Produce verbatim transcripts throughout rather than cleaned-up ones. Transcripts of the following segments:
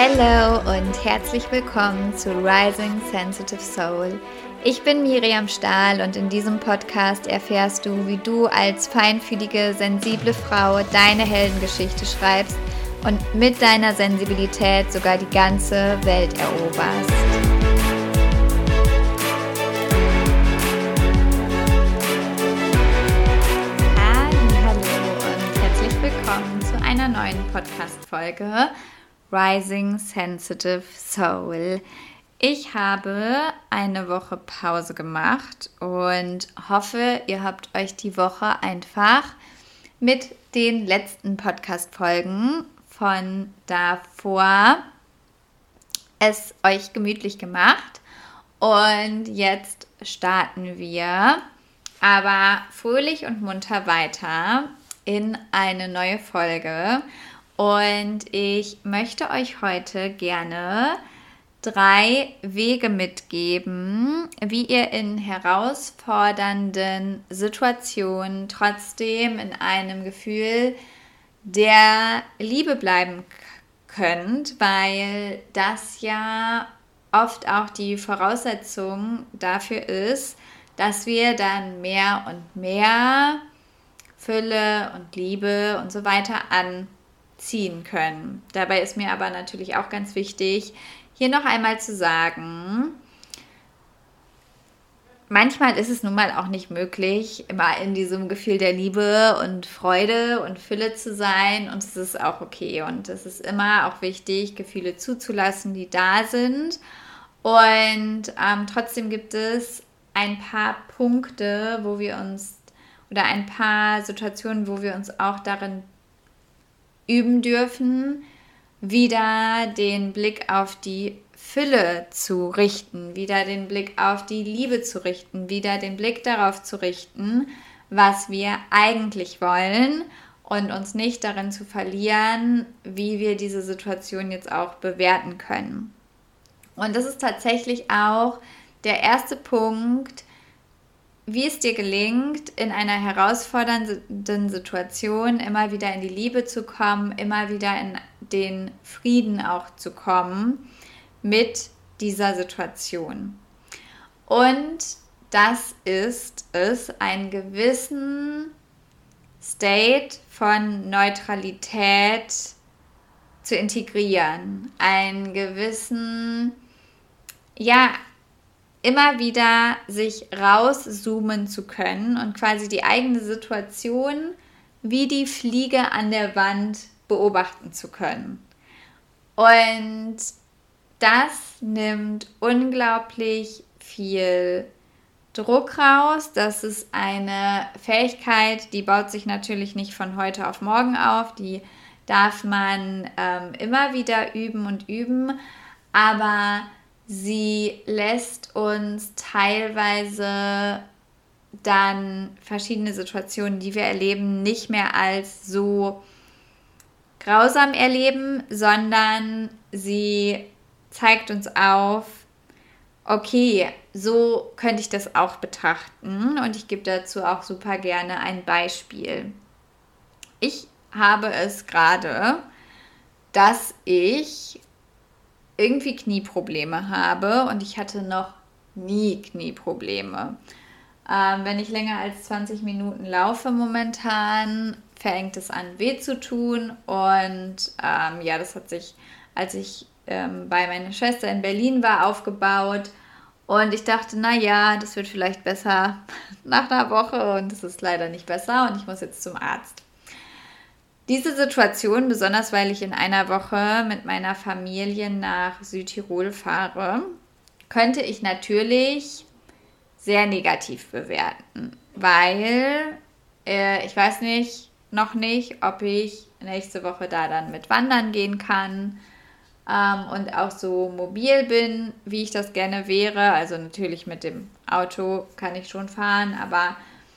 Hallo und herzlich willkommen zu Rising Sensitive Soul. Ich bin Miriam Stahl und in diesem Podcast erfährst du, wie du als feinfühlige, sensible Frau deine Heldengeschichte schreibst und mit deiner Sensibilität sogar die ganze Welt eroberst. Hallo und herzlich willkommen zu einer neuen Podcast-Folge Rising Sensitive Soul. Ich habe eine Woche Pause gemacht und hoffe, ihr habt euch die Woche einfach mit den letzten Podcast-Folgen von davor es euch gemütlich gemacht. Und jetzt starten wir aber fröhlich und munter weiter in eine neue Folge. Und ich möchte euch heute gerne drei Wege mitgeben, wie ihr in herausfordernden Situationen trotzdem in einem Gefühl der Liebe bleiben könnt, weil das ja oft auch die Voraussetzung dafür ist, dass wir dann mehr und mehr Fülle und Liebe und so weiter anziehen können. Dabei ist mir aber natürlich auch ganz wichtig, hier noch einmal zu sagen, manchmal ist es nun mal auch nicht möglich, immer in diesem Gefühl der Liebe und Freude und Fülle zu sein, und es ist auch okay und es ist immer auch wichtig, Gefühle zuzulassen, die da sind, und ähm, trotzdem gibt es ein paar Punkte, wo wir uns oder ein paar Situationen, wo wir uns auch darin üben dürfen, wieder den Blick auf die Fülle zu richten, wieder den Blick auf die Liebe zu richten, wieder den Blick darauf zu richten, was wir eigentlich wollen, und uns nicht darin zu verlieren, wie wir diese Situation jetzt auch bewerten können. Und das ist tatsächlich auch der erste Punkt, wie es dir gelingt, in einer herausfordernden Situation immer wieder in die Liebe zu kommen, immer wieder in den Frieden auch zu kommen mit dieser Situation. Und das ist es, einen gewissen State von Neutralität zu integrieren, einen gewissen, ja, immer wieder sich rauszoomen zu können und quasi die eigene Situation wie die Fliege an der Wand beobachten zu können. Und das nimmt unglaublich viel Druck raus. Das ist eine Fähigkeit, die baut sich natürlich nicht von heute auf morgen auf. Die darf man ähm, immer wieder üben und üben, aber sie lässt uns teilweise dann verschiedene Situationen, die wir erleben, nicht mehr als so grausam erleben, sondern sie zeigt uns auf, okay, so könnte ich das auch betrachten, und ich gebe dazu auch super gerne ein Beispiel. Ich habe es gerade, dass ich irgendwie Knieprobleme habe, und ich hatte noch nie Knieprobleme. Ähm, wenn ich länger als zwanzig Minuten laufe momentan, fängt es an weh zu tun, und ähm, ja, das hat sich, als ich ähm, bei meiner Schwester in Berlin war, aufgebaut, und ich dachte, naja, das wird vielleicht besser nach einer Woche, und es ist leider nicht besser und ich muss jetzt zum Arzt. Diese Situation, besonders weil ich in einer Woche mit meiner Familie nach Südtirol fahre, könnte ich natürlich sehr negativ bewerten, weil äh, ich weiß nicht, noch nicht, ob ich nächste Woche da dann mit wandern gehen kann ähm, und auch so mobil bin, wie ich das gerne wäre. Also natürlich mit dem Auto kann ich schon fahren, aber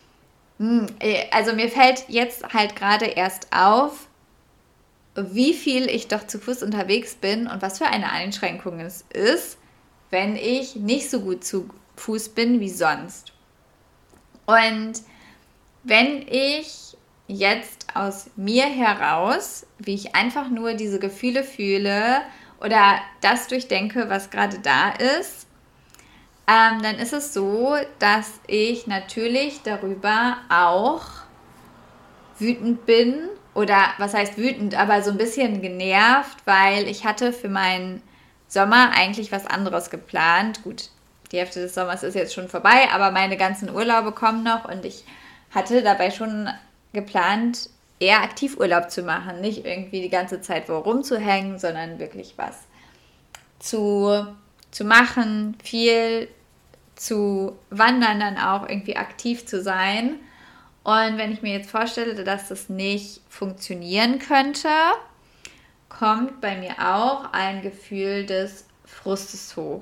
also mir fällt jetzt halt gerade erst auf, wie viel ich doch zu Fuß unterwegs bin und was für eine Einschränkung es ist, wenn ich nicht so gut zu Fuß bin wie sonst. Und wenn ich jetzt aus mir heraus, wie ich einfach nur diese Gefühle fühle oder das durchdenke, was gerade da ist, ähm, dann ist es so, dass ich natürlich darüber auch wütend bin. Oder was heißt wütend, aber so ein bisschen genervt, weil ich hatte für meinen Sommer eigentlich was anderes geplant. Gut, die Hälfte des Sommers ist jetzt schon vorbei, aber meine ganzen Urlaube kommen noch und ich hatte dabei schon geplant, eher aktiv Urlaub zu machen. Nicht irgendwie die ganze Zeit wo rumzuhängen, sondern wirklich was zu, zu machen, viel zu wandern, dann auch irgendwie aktiv zu sein. Und wenn ich mir jetzt vorstelle, dass das nicht funktionieren könnte, kommt bei mir auch ein Gefühl des Frustes hoch.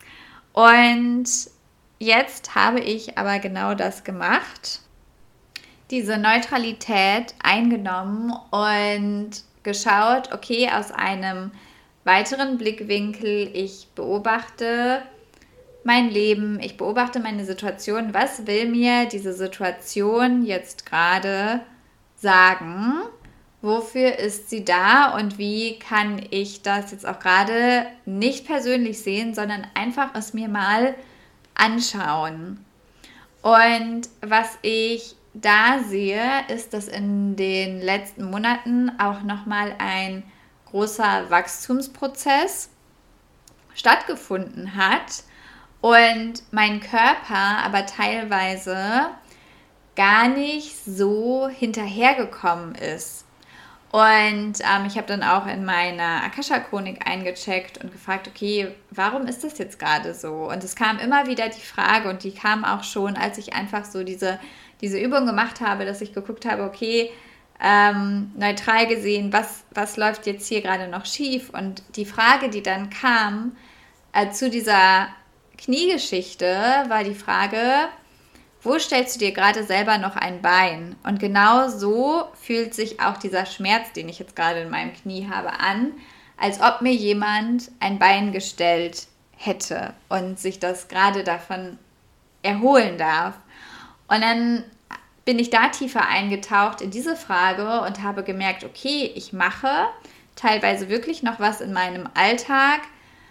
Und jetzt habe ich aber genau das gemacht, diese Neutralität eingenommen und geschaut, okay, aus einem weiteren Blickwinkel, ich beobachte mein Leben, ich beobachte meine Situation, was will mir diese Situation jetzt gerade sagen, wofür ist sie da und wie kann ich das jetzt auch gerade nicht persönlich sehen, sondern einfach es mir mal anschauen. Und was ich da sehe, ist, dass in den letzten Monaten auch nochmal ein großer Wachstumsprozess stattgefunden hat, und mein Körper aber teilweise gar nicht so hinterhergekommen ist. Und ähm, ich habe dann auch in meiner Akasha-Chronik eingecheckt und gefragt, okay, warum ist das jetzt gerade so? Und es kam immer wieder die Frage, und die kam auch schon, als ich einfach so diese, diese Übung gemacht habe, dass ich geguckt habe, okay, ähm, neutral gesehen, was, was läuft jetzt hier gerade noch schief? Und die Frage, die dann kam äh, zu dieser Kniegeschichte, war die Frage, wo stellst du dir gerade selber noch ein Bein? Und genau so fühlt sich auch dieser Schmerz, den ich jetzt gerade in meinem Knie habe, an, als ob mir jemand ein Bein gestellt hätte und sich das gerade davon erholen darf. Und dann bin ich da tiefer eingetaucht in diese Frage und habe gemerkt, okay, ich mache teilweise wirklich noch was in meinem Alltag,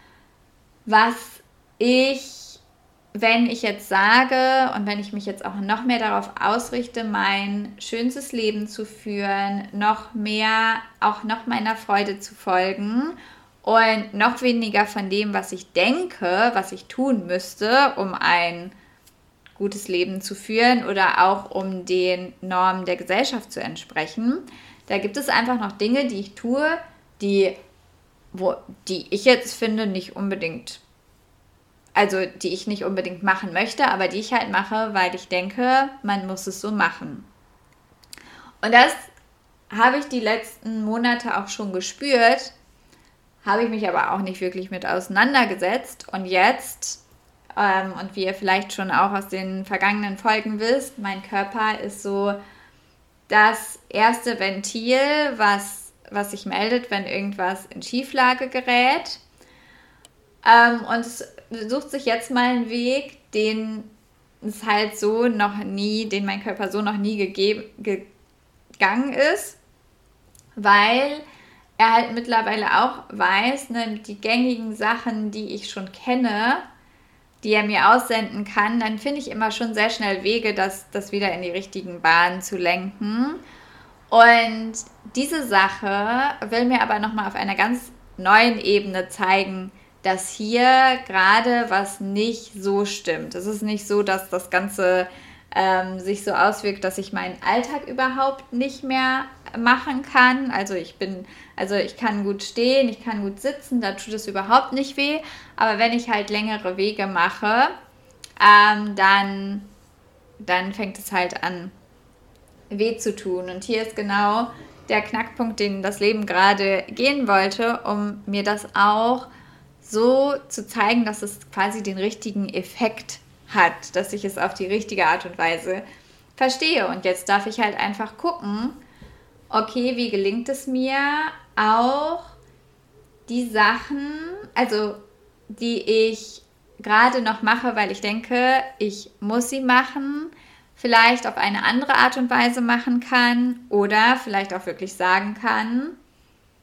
was ich, wenn ich jetzt sage und wenn ich mich jetzt auch noch mehr darauf ausrichte, mein schönstes Leben zu führen, noch mehr, auch noch meiner Freude zu folgen und noch weniger von dem, was ich denke, was ich tun müsste, um ein gutes Leben zu führen oder auch um den Normen der Gesellschaft zu entsprechen. Da gibt es einfach noch Dinge, die ich tue, die, wo, die ich jetzt finde, nicht unbedingt Also die ich nicht unbedingt machen möchte, aber die ich halt mache, weil ich denke, man muss es so machen. Und das habe ich die letzten Monate auch schon gespürt, habe ich mich aber auch nicht wirklich mit auseinandergesetzt. Und jetzt, ähm, und wie ihr vielleicht schon auch aus den vergangenen Folgen wisst, mein Körper ist so das erste Ventil, was, was sich meldet, wenn irgendwas in Schieflage gerät. Ähm, und es sucht sich jetzt mal einen Weg, den es halt so noch nie, den mein Körper so noch nie gegeben, gegangen ist, weil er halt mittlerweile auch weiß, ne, die gängigen Sachen, die ich schon kenne, die er mir aussenden kann, dann finde ich immer schon sehr schnell Wege, das, das wieder in die richtigen Bahnen zu lenken. Und diese Sache will mir aber nochmal auf einer ganz neuen Ebene zeigen, dass hier gerade was nicht so stimmt. Es ist nicht so, dass das Ganze ähm, sich so auswirkt, dass ich meinen Alltag überhaupt nicht mehr machen kann. Also ich bin, also ich kann gut stehen, ich kann gut sitzen, da tut es überhaupt nicht weh. Aber wenn ich halt längere Wege mache, ähm, dann, dann fängt es halt an, weh zu tun. Und hier ist genau der Knackpunkt, den das Leben gerade gehen wollte, um mir das auch so zu zeigen, dass es quasi den richtigen Effekt hat, dass ich es auf die richtige Art und Weise verstehe. Und jetzt darf ich halt einfach gucken, okay, wie gelingt es mir auch die Sachen, also die ich gerade noch mache, weil ich denke, ich muss sie machen, vielleicht auf eine andere Art und Weise machen kann oder vielleicht auch wirklich sagen kann,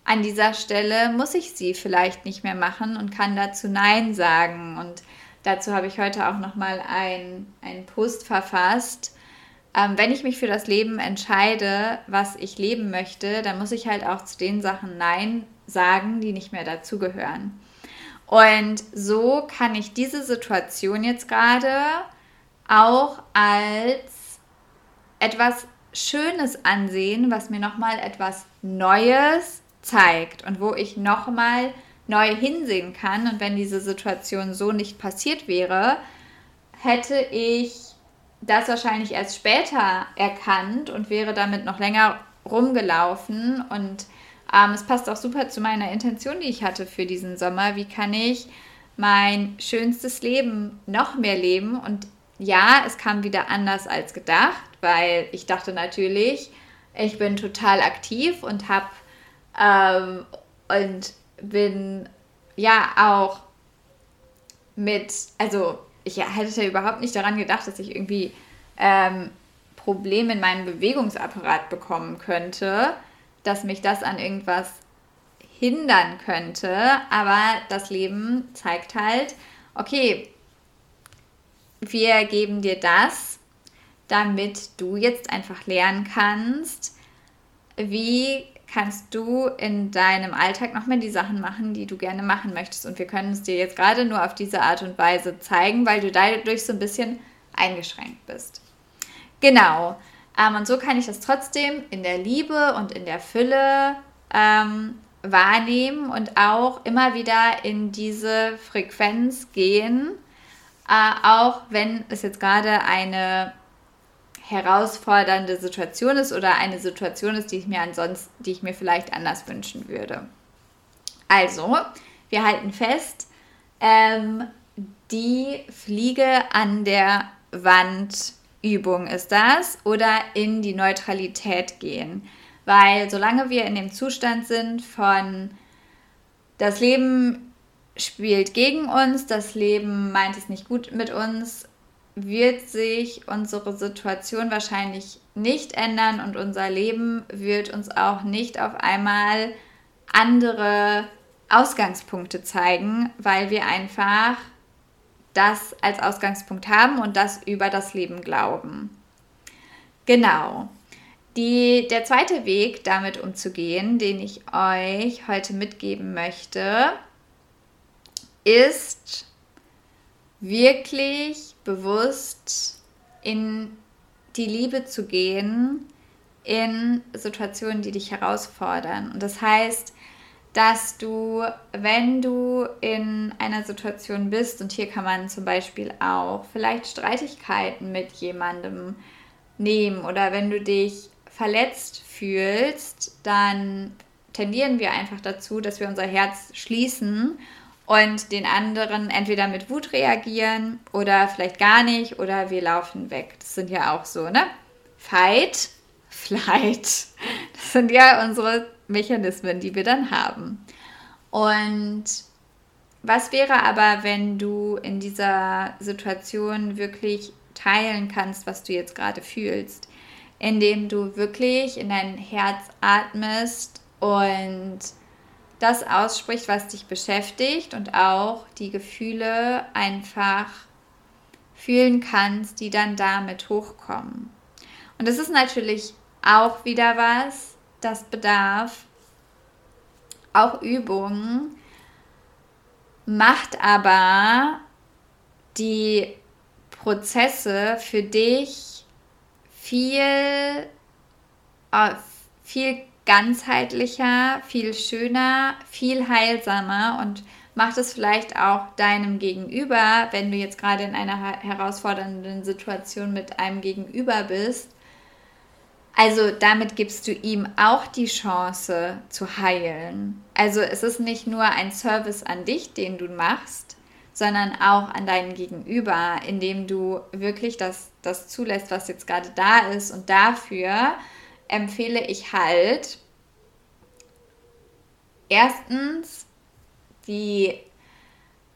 an dieser Stelle muss ich sie vielleicht nicht mehr machen und kann dazu Nein sagen. Und dazu habe ich heute auch nochmal ein, einen Post verfasst. Ähm, wenn ich mich für das Leben entscheide, was ich leben möchte, dann muss ich halt auch zu den Sachen Nein sagen, die nicht mehr dazugehören. Und so kann ich diese Situation jetzt gerade auch als etwas Schönes ansehen, was mir nochmal etwas Neues zeigt und wo ich nochmal neu hinsehen kann. Und wenn diese Situation so nicht passiert wäre, hätte ich das wahrscheinlich erst später erkannt und wäre damit noch länger rumgelaufen. Und ähm, es passt auch super zu meiner Intention, die ich hatte für diesen Sommer. Wie kann ich mein schönstes Leben noch mehr leben? Und ja, es kam wieder anders als gedacht, weil ich dachte natürlich, ich bin total aktiv und habe ähm, und bin ja auch mit, also ich hätte ja überhaupt nicht daran gedacht, dass ich irgendwie ähm, Probleme in meinem Bewegungsapparat bekommen könnte, dass mich das an irgendwas hindern könnte, aber das Leben zeigt halt, okay, wir geben dir das, damit du jetzt einfach lernen kannst, wie kannst du in deinem Alltag noch mehr die Sachen machen, die du gerne machen möchtest. Und wir können es dir jetzt gerade nur auf diese Art und Weise zeigen, weil du dadurch so ein bisschen eingeschränkt bist. Genau. Ähm, und so kann ich das trotzdem in der Liebe und in der Fülle ähm, wahrnehmen und auch immer wieder in diese Frequenz gehen, äh, auch wenn es jetzt gerade eine herausfordernde Situation ist oder eine Situation ist, die ich mir ansonsten, die ich mir vielleicht anders wünschen würde. Also, wir halten fest, ähm, die Fliege an der Wand Übung ist das oder in die Neutralität gehen. Weil solange wir in dem Zustand sind von das Leben spielt gegen uns, das Leben meint es nicht gut mit uns, wird sich unsere Situation wahrscheinlich nicht ändern und unser Leben wird uns auch nicht auf einmal andere Ausgangspunkte zeigen, weil wir einfach das als Ausgangspunkt haben und das über das Leben glauben. Genau. Die, der zweite Weg, damit umzugehen, den ich euch heute mitgeben möchte, ist wirklich bewusst in die Liebe zu gehen in Situationen, die dich herausfordern. Und das heißt, dass du, wenn du in einer Situation bist, und hier kann man zum Beispiel auch vielleicht Streitigkeiten mit jemandem nehmen oder wenn du dich verletzt fühlst, dann tendieren wir einfach dazu, dass wir unser Herz schließen und den anderen entweder mit Wut reagieren oder vielleicht gar nicht oder wir laufen weg. Das sind ja auch so, ne? Fight, Flight. Das sind ja unsere Mechanismen, die wir dann haben. Und was wäre aber, wenn du in dieser Situation wirklich teilen kannst, was du jetzt gerade fühlst, indem du wirklich in dein Herz atmest und das ausspricht, was dich beschäftigt und auch die Gefühle einfach fühlen kannst, die dann damit hochkommen. Und das ist natürlich auch wieder was, das bedarf auch Übungen, macht aber die Prozesse für dich viel, äh, viel ganzheitlicher, viel schöner, viel heilsamer und macht es vielleicht auch deinem Gegenüber, wenn du jetzt gerade in einer herausfordernden Situation mit einem Gegenüber bist. Also damit gibst du ihm auch die Chance zu heilen. Also es ist nicht nur ein Service an dich, den du machst, sondern auch an deinen Gegenüber, indem du wirklich das, das zulässt, was jetzt gerade da ist. Und dafür empfehle ich halt erstens die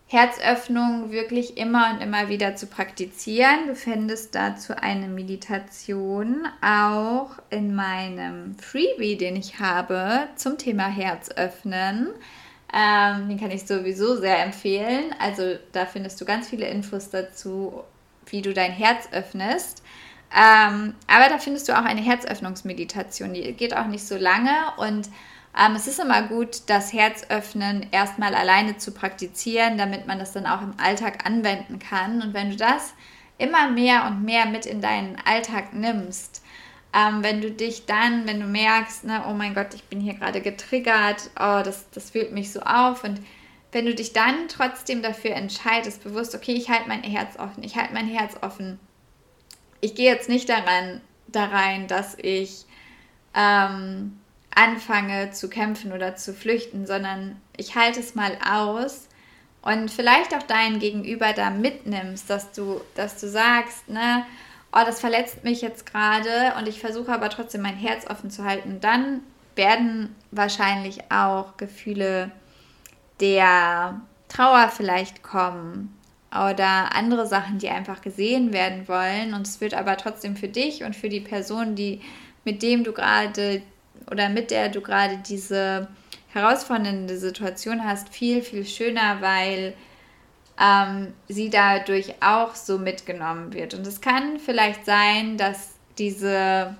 Herzöffnung wirklich immer und immer wieder zu praktizieren. Du findest dazu eine Meditation auch in meinem Freebie, den ich habe zum Thema Herzöffnen. Ähm, den kann ich sowieso sehr empfehlen. Also da findest du ganz viele Infos dazu, wie du dein Herz öffnest. Ähm, aber da findest du auch eine Herzöffnungsmeditation. Die geht auch nicht so lange und Ähm, es ist immer gut, das Herzöffnen erstmal alleine zu praktizieren, damit man das dann auch im Alltag anwenden kann. Und wenn du das immer mehr und mehr mit in deinen Alltag nimmst, ähm, wenn du dich dann, wenn du merkst, ne, oh mein Gott, ich bin hier gerade getriggert, oh, das, das wühlt mich so auf, und wenn du dich dann trotzdem dafür entscheidest, bewusst, okay, ich halte mein Herz offen, ich halte mein Herz offen, ich gehe jetzt nicht daran, da rein, dass ich ähm, anfange zu kämpfen oder zu flüchten, sondern ich halte es mal aus und vielleicht auch dein Gegenüber da mitnimmst, dass du, dass du sagst, ne, oh, das verletzt mich jetzt gerade und ich versuche aber trotzdem mein Herz offen zu halten. Dann werden wahrscheinlich auch Gefühle der Trauer vielleicht kommen oder andere Sachen, die einfach gesehen werden wollen, und es wird aber trotzdem für dich und für die Person, die mit dem du gerade oder mit der du gerade diese herausfordernde Situation hast, viel, viel schöner, weil ähm, sie dadurch auch so mitgenommen wird. Und es kann vielleicht sein, dass diese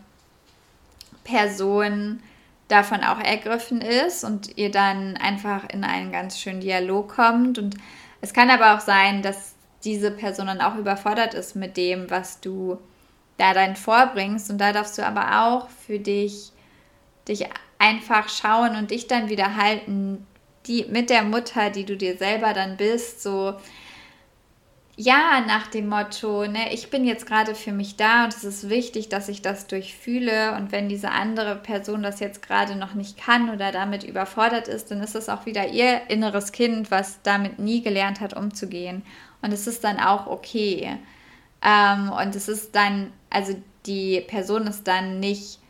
Person davon auch ergriffen ist und ihr dann einfach in einen ganz schönen Dialog kommt. Und es kann aber auch sein, dass diese Person dann auch überfordert ist mit dem, was du da dann vorbringst. Und da darfst du aber auch für dich dich einfach schauen und dich dann wieder halten, die, mit der Mutter, die du dir selber dann bist, so, ja, nach dem Motto, ne, ich bin jetzt gerade für mich da und es ist wichtig, dass ich das durchfühle, und wenn diese andere Person das jetzt gerade noch nicht kann oder damit überfordert ist, dann ist es auch wieder ihr inneres Kind, was damit nie gelernt hat, umzugehen, und es ist dann auch okay. Ähm, und es ist dann, also die Person ist dann nicht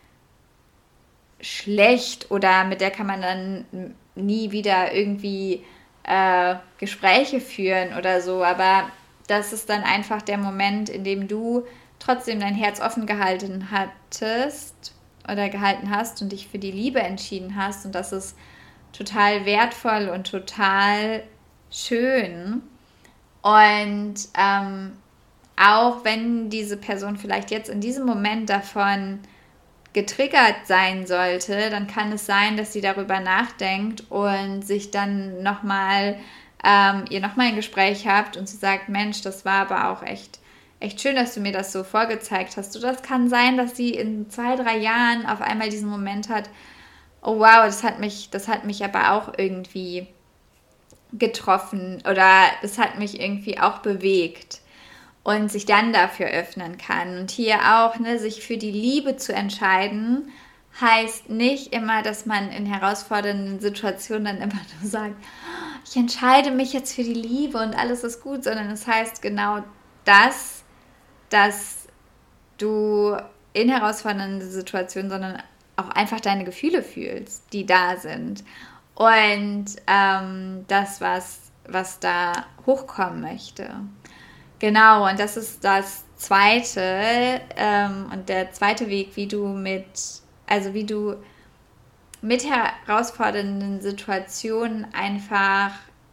schlecht oder mit der kann man dann nie wieder irgendwie äh, Gespräche führen oder so, aber das ist dann einfach der Moment, in dem du trotzdem dein Herz offen gehalten hattest oder gehalten hast und dich für die Liebe entschieden hast, und das ist total wertvoll und total schön. Und ähm, auch wenn diese Person vielleicht jetzt in diesem Moment davon getriggert sein sollte, dann kann es sein, dass sie darüber nachdenkt und sich dann nochmal, ähm, ihr nochmal ein Gespräch habt und sie sagt, Mensch, das war aber auch echt, echt schön, dass du mir das so vorgezeigt hast. Und das kann sein, dass sie in zwei, drei Jahren auf einmal diesen Moment hat, oh wow, das hat mich, das hat mich aber auch irgendwie getroffen oder das hat mich irgendwie auch bewegt. Und sich dann dafür öffnen kann. Und hier auch, ne, sich für die Liebe zu entscheiden, heißt nicht immer, dass man in herausfordernden Situationen dann immer nur sagt, ich entscheide mich jetzt für die Liebe und alles ist gut, sondern es heißt genau das, dass du in herausfordernden Situationen, sondern auch einfach deine Gefühle fühlst, die da sind. Und ähm, das, was, was da hochkommen möchte. Genau, und das ist das zweite ähm, und der zweite Weg, wie du mit, also wie du mit herausfordernden Situationen einfach,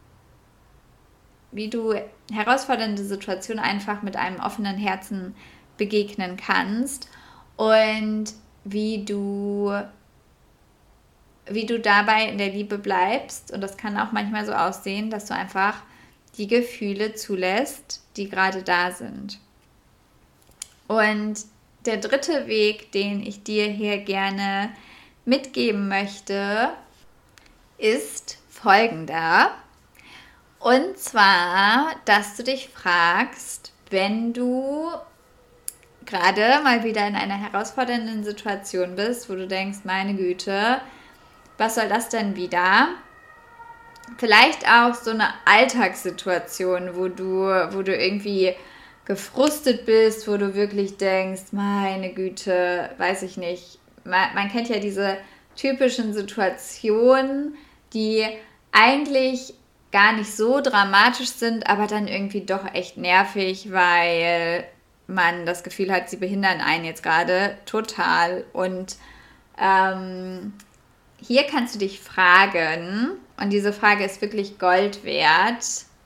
wie du herausfordernde Situationen einfach mit einem offenen Herzen begegnen kannst und wie du, wie du dabei in der Liebe bleibst. Und das kann auch manchmal so aussehen, dass du einfach die Gefühle zulässt, die gerade da sind. Und der dritte Weg, den ich dir hier gerne mitgeben möchte, ist folgender. Und zwar, dass du dich fragst, wenn du gerade mal wieder in einer herausfordernden Situation bist, wo du denkst, meine Güte, was soll das denn wieder? Vielleicht auch so eine Alltagssituation, wo du, wo du irgendwie gefrustet bist, wo du wirklich denkst, meine Güte, weiß ich nicht. Man, man kennt ja diese typischen Situationen, die eigentlich gar nicht so dramatisch sind, aber dann irgendwie doch echt nervig, weil man das Gefühl hat, sie behindern einen jetzt gerade total. Und ähm, hier kannst du dich fragen, und diese Frage ist wirklich Gold wert: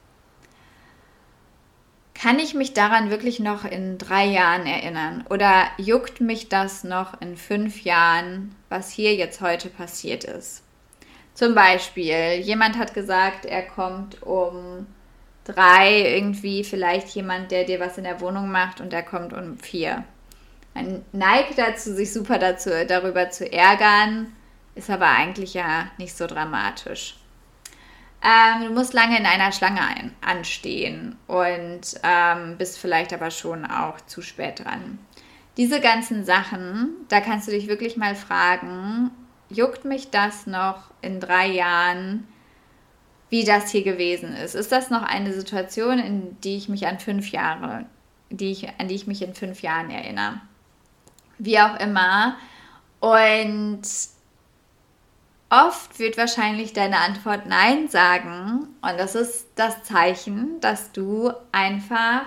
Kann ich mich daran wirklich noch in drei Jahren erinnern? Oder juckt mich das noch in fünf Jahren, was hier jetzt heute passiert ist? Zum Beispiel, jemand hat gesagt, er kommt um drei, irgendwie vielleicht jemand, der dir was in der Wohnung macht, und der kommt um vier. Man neigt dazu, sich super dazu, darüber zu ärgern, ist aber eigentlich ja nicht so dramatisch. Ähm, du musst lange in einer Schlange ein, anstehen und ähm, bist vielleicht aber schon auch zu spät dran. Diese ganzen Sachen, da kannst du dich wirklich mal fragen, juckt mich das noch in drei Jahren, wie das hier gewesen ist? Ist das noch eine Situation, in die ich mich an fünf Jahre, die ich, an die ich mich in fünf Jahren erinnere? Wie auch immer. Und oft wird wahrscheinlich deine Antwort Nein sagen. Und das ist das Zeichen, dass du einfach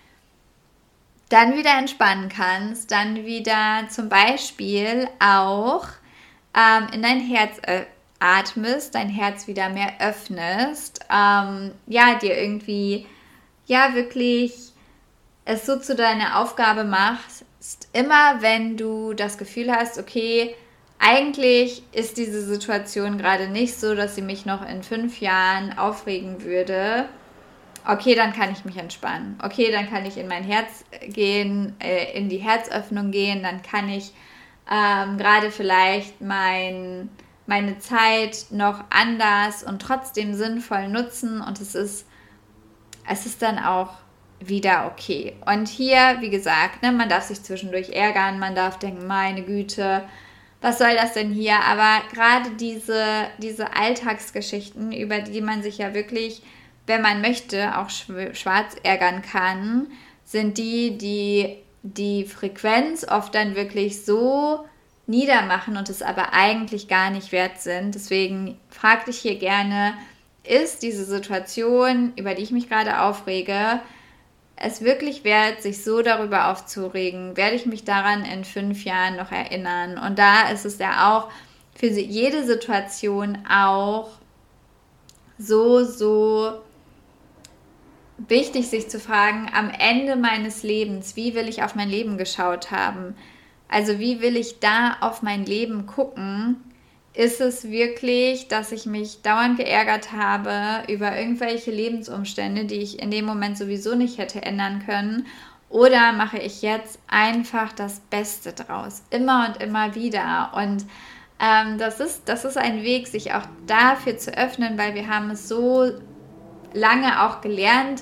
dann wieder entspannen kannst, dann wieder zum Beispiel auch ähm, in dein Herz äh, atmest, dein Herz wieder mehr öffnest, ähm, ja, dir irgendwie, ja, wirklich es so zu deiner Aufgabe machst, immer wenn du das Gefühl hast, okay, eigentlich ist diese Situation gerade nicht so, dass sie mich noch in fünf Jahren aufregen würde. Okay, dann kann ich mich entspannen. Okay, dann kann ich in mein Herz gehen, äh, in die Herzöffnung gehen. Dann kann ich ähm, gerade vielleicht mein, meine Zeit noch anders und trotzdem sinnvoll nutzen. Und es ist, es ist dann auch wieder okay. Und hier, wie gesagt, ne, man darf sich zwischendurch ärgern. Man darf denken, meine Güte, was soll das denn hier? Aber gerade diese, diese Alltagsgeschichten, über die man sich ja wirklich, wenn man möchte, auch schwarz ärgern kann, sind die, die die Frequenz oft dann wirklich so niedermachen und es aber eigentlich gar nicht wert sind. Deswegen frag dich hier gerne, ist diese Situation, über die ich mich gerade aufrege, es wirklich wert, sich so darüber aufzuregen? Werde ich mich daran in fünf Jahren noch erinnern? Und da ist es ja auch für jede Situation auch so, so wichtig, sich zu fragen, am Ende meines Lebens, wie will ich auf mein Leben geschaut haben? Also wie will ich da auf mein Leben gucken? Ist es wirklich, dass ich mich dauernd geärgert habe über irgendwelche Lebensumstände, die ich in dem Moment sowieso nicht hätte ändern können? Oder mache ich jetzt einfach das Beste draus? Immer und immer wieder. Und ähm, das ist, das ist ein Weg, sich auch dafür zu öffnen, weil wir haben es so lange auch gelernt,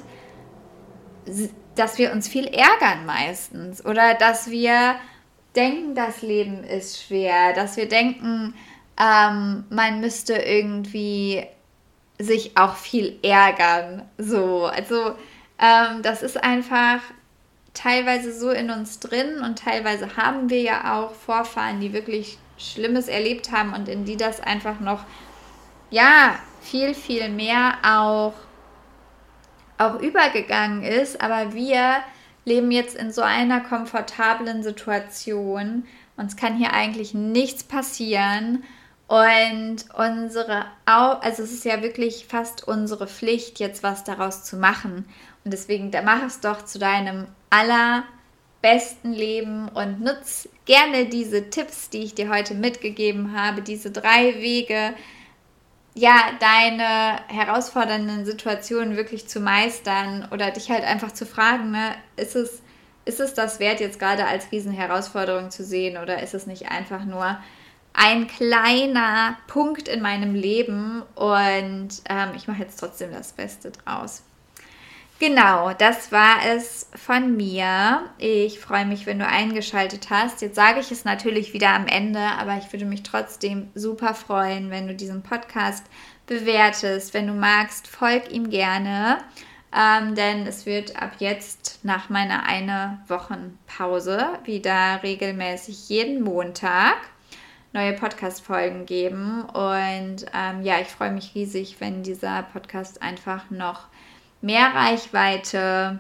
dass wir uns viel ärgern meistens. Oder dass wir denken, das Leben ist schwer. Dass wir denken, Ähm, man müsste irgendwie sich auch viel ärgern. So, also ähm, das ist einfach teilweise so in uns drin und teilweise haben wir ja auch Vorfahren, die wirklich Schlimmes erlebt haben und in die das einfach noch, ja, viel, viel mehr auch, auch übergegangen ist. Aber wir leben jetzt in so einer komfortablen Situation. Uns kann hier eigentlich nichts passieren. Und unsere, also es ist ja wirklich fast unsere Pflicht, jetzt was daraus zu machen. Und deswegen, da mach es doch zu deinem allerbesten Leben und nutz gerne diese Tipps, die ich dir heute mitgegeben habe, diese drei Wege, ja, deine herausfordernden Situationen wirklich zu meistern oder dich halt einfach zu fragen, ne, ist es, ist es das wert, jetzt gerade als Riesenherausforderung zu sehen, oder ist es nicht einfach nur ein kleiner Punkt in meinem Leben und ähm, ich mache jetzt trotzdem das Beste draus. Genau, das war es von mir. Ich freue mich, wenn du eingeschaltet hast. Jetzt sage ich es natürlich wieder am Ende, aber ich würde mich trotzdem super freuen, wenn du diesen Podcast bewertest. Wenn du magst, folg ihm gerne, ähm, denn es wird ab jetzt nach meiner eine Wochen Pause wieder regelmäßig jeden Montag neue Podcast-Folgen geben. Und ähm, ja, ich freue mich riesig, wenn dieser Podcast einfach noch mehr Reichweite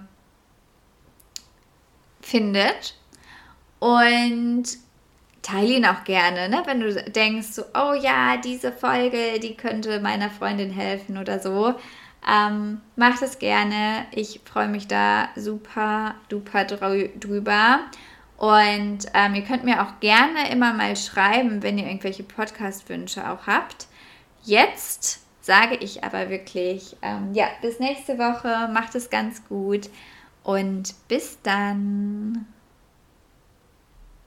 findet. Und teile ihn auch gerne, ne? Wenn du denkst, so, oh ja, diese Folge, die könnte meiner Freundin helfen oder so. Ähm, mach das gerne. Ich freue mich da super, duper drüber. Und ähm, ihr könnt mir auch gerne immer mal schreiben, wenn ihr irgendwelche Podcast-Wünsche auch habt. Jetzt sage ich aber wirklich, ähm, ja, bis nächste Woche. Macht es ganz gut und bis dann.